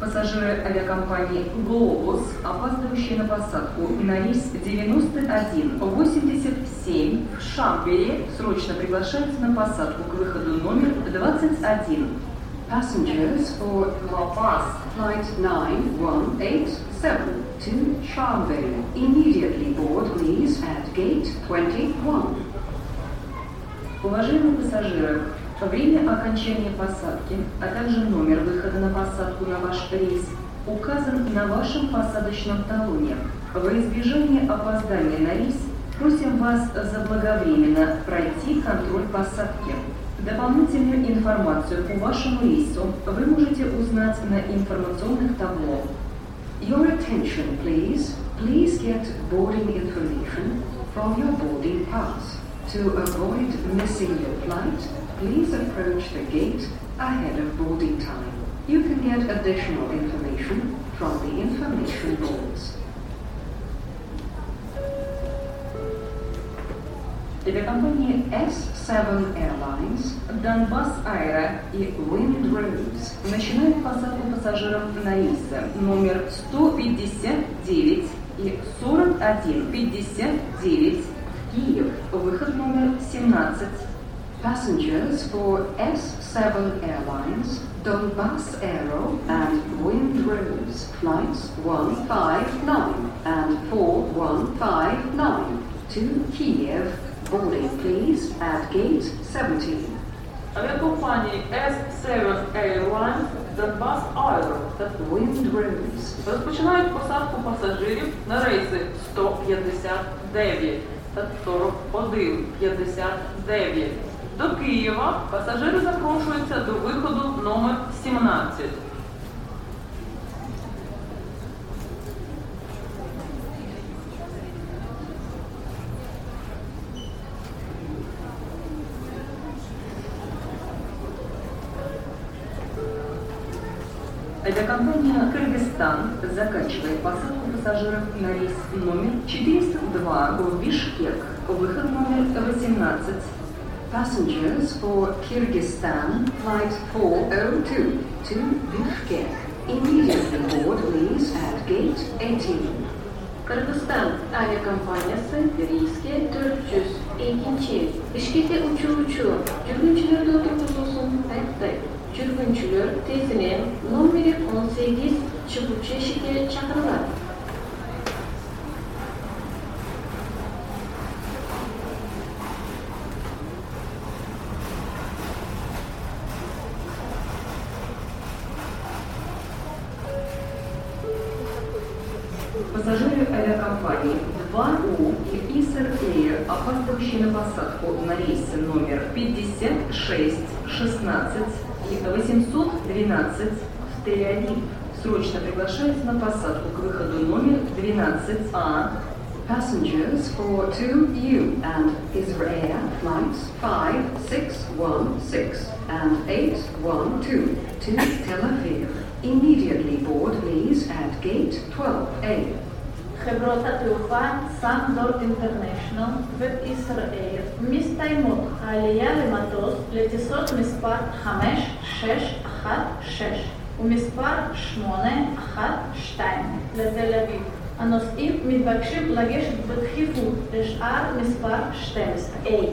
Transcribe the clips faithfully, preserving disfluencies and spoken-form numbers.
Пассажиры авиакомпании Globus, опаздывающие на посадку на рейс девяносто один восемьдесят семь в Шамбери, срочно приглашаются на посадку к выходу номер двадцать один. Passengers for Globus flight nine one eight seven to Chambéry, immediately board please at gate twenty-one. Уважаемые пассажиры, время окончания посадки, а также номер выхода на посадку на ваш рейс указан на вашем посадочном талоне. Во избежание опоздания на рейс просим вас заблаговременно пройти контроль посадки. Дополнительную информацию по вашему рейсу вы можете узнать на информационных табло. Your attention, please. Please get boarding information from your boarding pass. To avoid missing your flight, please approach the gate ahead of boarding time. You can get additional information from the information boards. Авиакомпании эс семь Airlines, Donbas Aero и Windrose начинают посадку пассажиров на рейсы номер сто пятьдесят девять и сорок один пятьдесят девять в Киев, выход номер семнадцать. Passengers for эс семь Airlines, Donbas Aero and Windrose flights one five nine and four one five nine to Kiev. Boarding please at gate seventeen. Авиакомпанії эс семь Airlines, Donbas Aero та Windrose розпочинають посадку пасажирів на рейси сто п'ятдесят дев'ять та сорок один п'ятдесят дев'ять. До Києва пасажири запрошуються до виходу номер сімнадцять. Авиакомпания «Кыргызстан» заканчивает посадку пассажиров на рейс номер четыреста два в Бишкек, выход номер восемнадцать. Passengers for Kyrgyzstan flight four oh two to Bishkek. Immediately board please at gate eighteen. Kırgızistan aviakompaniyasi reysga to'rt yuz ikkinchi Bishkekka uchuvchi жүргүнчүлөрдү отургузуусун aytdi. Жүргүнчүлөр тезинен номери он сегиз чыгуучу эшикке чакырылат. Пассажиры авиакомпаний два У и Isar Air, опаздывающие на посадку на рейсы номер пятьдесят шесть шестнадцать и восемьсот двенадцать в Тель-Авив, срочно приглашаются на посадку к выходу номер двенадцать А. Passengers for two U and Isar Air flights five six one six and eight one two to Tel Aviv. Immediately board please at gate twelve A. חברות התעופה סאנדורט אינטרנשיונל ואיסר אייר מסתיימות העלייה למטוס לטיסות מספר חמש שש אחת שש ומספר שמונה אחת שתיים לתל אביב. הנוסעים מתבקשים לגשת בדחיפות לשער מספר שתים עשרה A.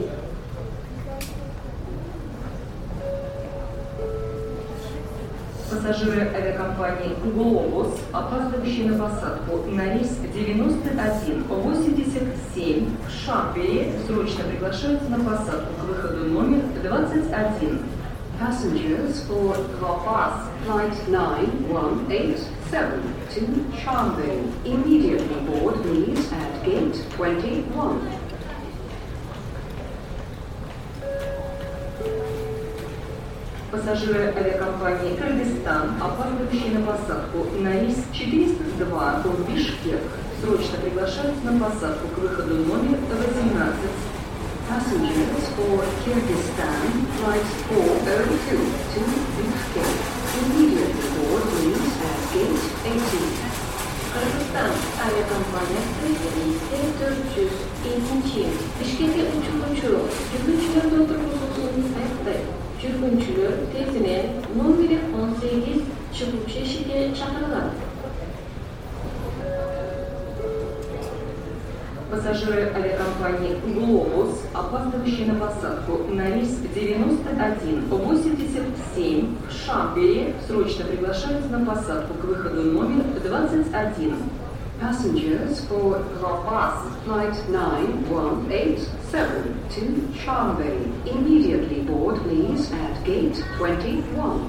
Пассажиры авиакомпании Globus, опаздывающие на посадку на рейс девяносто один восемьдесят семь в Шамбери, срочно приглашаются на посадку к выходу номер двадцать один. Passengers for Globus flight nine one eight seven to Chambéry. Immediately board please at gate twenty-one. Пассажиры авиакомпании «Кыргызстан», опаздывающие на посадку на рейс четыреста два в Бишкек, срочно приглашаются на посадку к выходу номер восемнадцать. Passengers for Kyrgyzstan, flight four oh two to Bishkek. Immediately board please at gate eighteen. Kırgızistan aviakompaniyasi reysga to'rt yuz ikkinchi Bishkekka uchuvchi жүргүнчүлөрдү отургузуусун aytdi. Жүргүнчүлөр тезинен номери он сегиз чебучешики чакалар. Пассажиры авиакомпании «Глобус», опаздывающие на посадку на рейс девяносто один восемьдесят семь в Шамбери, срочно приглашаются на посадку к выходу номер двадцать один. Passengers for Globus flight nine one eight seven to Chambéry. Immediately board, please, at gate twenty-one.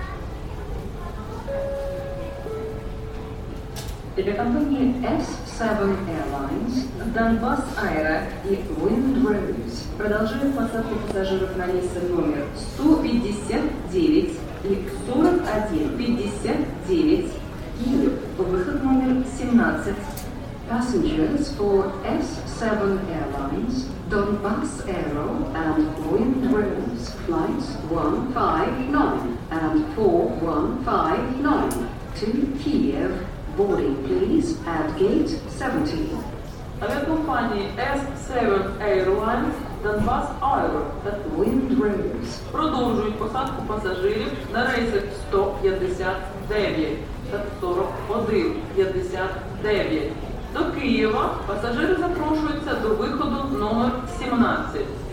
Авиакомпании эс семь Airlines, Donbass Aero и Windrose продолжают посадку пассажиров на рейсы номер сто пятьдесят девять и сорок один пятьдесят девять Киев, выход номер семнадцать. Passengers for эс семь Airlines, Donbass Aero and Windrose flights one five nine and four one five nine to Kiev. Boarding, please, at gate seventeen. Авіакомпанії ес сім Airlines, Donbass Aero та Windrose продовжують посадку пасажирів на рейсах сто п'ятдесят дев'ять та сорок один п'ятдесят дев'ять. До Києва пасажири запрошуються до виходу номер сімнадцять.